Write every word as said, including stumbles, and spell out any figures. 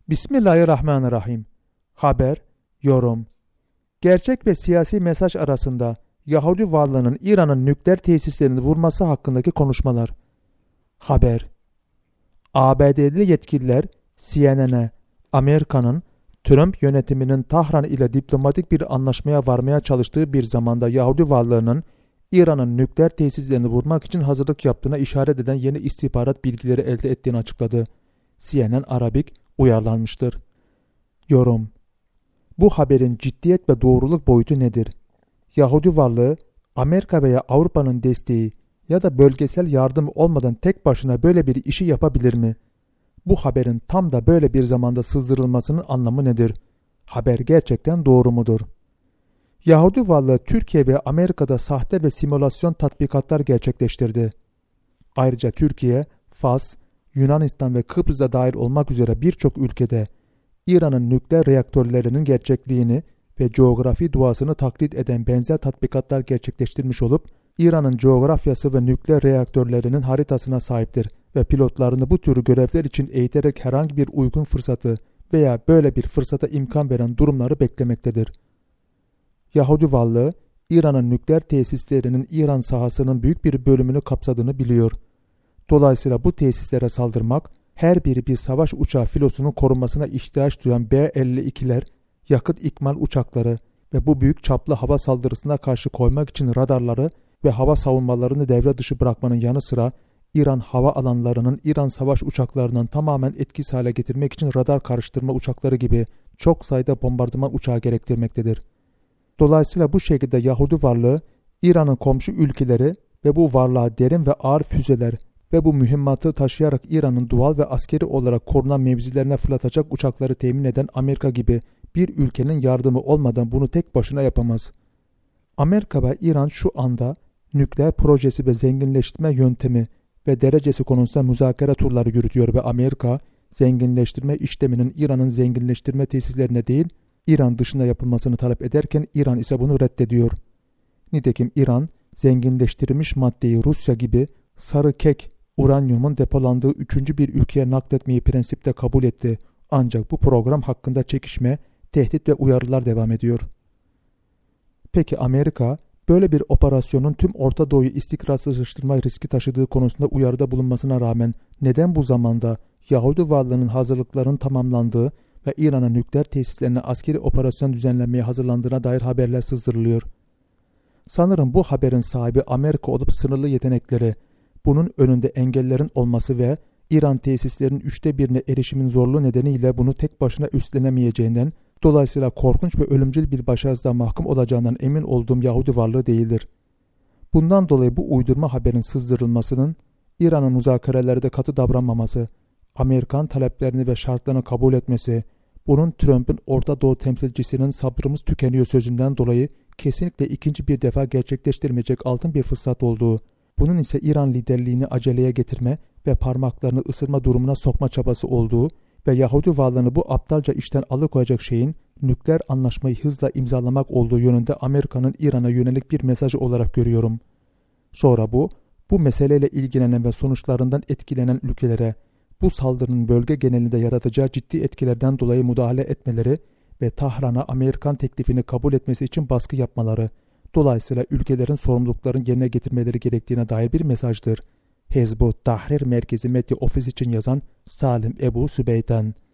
Bismillahirrahmanirrahim. Haber, yorum. Gerçek ve siyasi mesaj arasında Yahudi varlığının İran'ın nükleer tesislerini vurması hakkındaki konuşmalar. Haber. A B D'li yetkililer C N N'e Amerika'nın Trump yönetiminin Tahran ile diplomatik bir anlaşmaya varmaya çalıştığı bir zamanda Yahudi varlığının İran'ın nükleer tesislerini vurmak için hazırlık yaptığına işaret eden yeni istihbarat bilgileri elde ettiğini açıkladı. C N N Arabik uyarlanmıştır. Yorum. Bu haberin ciddiyet ve doğruluk boyutu nedir? Yahudi varlığı Amerika veya Avrupa'nın desteği ya da bölgesel yardım olmadan tek başına böyle bir işi yapabilir mi? Bu haberin tam da böyle bir zamanda sızdırılmasının anlamı nedir? Haber gerçekten doğru mudur? Yahudi varlığı Türkiye ve Amerika'da sahte ve simülasyon tatbikatlar gerçekleştirdi. Ayrıca Türkiye, Fas, Yunanistan ve Kıbrıs'a dahil olmak üzere birçok ülkede İran'ın nükleer reaktörlerinin gerçekliğini ve coğrafi doğasını taklit eden benzer tatbikatlar gerçekleştirmiş olup İran'ın coğrafyası ve nükleer reaktörlerinin haritasına sahiptir ve pilotlarını bu tür görevler için eğiterek herhangi bir uygun fırsatı veya böyle bir fırsata imkan veren durumları beklemektedir. Yahudi varlığı İran'ın nükleer tesislerinin İran sahasının büyük bir bölümünü kapsadığını biliyor. Dolayısıyla bu tesislere saldırmak, her biri bir savaş uçağı filosunun korunmasına ihtiyaç duyan B elli ikiler, yakıt ikmal uçakları ve bu büyük çaplı hava saldırısına karşı koymak için radarları ve hava savunmalarını devre dışı bırakmanın yanı sıra İran hava alanlarının İran savaş uçaklarının tamamen etkisiz hale getirmek için radar karıştırma uçakları gibi çok sayıda bombardıman uçağı gerektirmektedir. Dolayısıyla bu şekilde Yahudi varlığı İran'ın komşu ülkeleri ve bu varlığa derin ve ağır füzeler ve bu mühimmatı taşıyarak İran'ın doğal ve askeri olarak korunan mevzilerine fırlatacak uçakları temin eden Amerika gibi bir ülkenin yardımı olmadan bunu tek başına yapamaz. Amerika ve İran şu anda nükleer projesi ve zenginleştirme yöntemi ve derecesi konusunda müzakere turları yürütüyor ve Amerika, zenginleştirme işleminin İran'ın zenginleştirme tesislerine değil, İran dışında yapılmasını talep ederken İran ise bunu reddediyor. Nitekim İran, zenginleştirilmiş maddeyi Rusya gibi sarı kek uranyumun depolandığı üçüncü bir ülkeye nakletmeyi prensipte kabul etti. Ancak bu program hakkında çekişme, tehdit ve uyarılar devam ediyor. Peki Amerika, böyle bir operasyonun tüm Orta Doğu'yu istikrarsızlaştırma riski taşıdığı konusunda uyarıda bulunmasına rağmen neden bu zamanda Yahudi varlığının hazırlıklarının tamamlandığı ve İran'ın nükleer tesislerine askeri operasyon düzenlenmeye hazırlandığına dair haberler sızdırılıyor? Sanırım bu haberin sahibi Amerika olup sınırlı yetenekleri, bunun önünde engellerin olması ve İran tesislerinin üçte birine erişimin zorluğu nedeniyle bunu tek başına üstlenemeyeceğinden, dolayısıyla korkunç ve ölümcül bir başarısızlığa mahkum olacağından emin olduğum Yahudi varlığı değildir. Bundan dolayı bu uydurma haberin sızdırılmasının, İran'ın müzakerelerde katı davranmaması, Amerikan taleplerini ve şartlarını kabul etmesi, bunun Trump'ın Orta Doğu temsilcisinin sabrımız tükeniyor sözünden dolayı kesinlikle ikinci bir defa gerçekleştirmeyecek altın bir fırsat olduğu, bunun ise İran liderliğini aceleye getirme ve parmaklarını ısırma durumuna sokma çabası olduğu ve Yahudi varlığını bu aptalca işten alıkoyacak şeyin nükleer anlaşmayı hızla imzalamak olduğu yönünde Amerika'nın İran'a yönelik bir mesajı olarak görüyorum. Sonra bu, bu meseleyle ilgilenen ve sonuçlarından etkilenen ülkelere, bu saldırının bölge genelinde yaratacağı ciddi etkilerden dolayı müdahale etmeleri ve Tahran'a Amerikan teklifini kabul etmesi için baskı yapmaları, dolayısıyla ülkelerin sorumluluklarını yerine getirmeleri gerektiğine dair bir mesajdır. Hizbut Tahrir Merkezi Medya Ofisi için yazan Salim Ebu Sübeyten.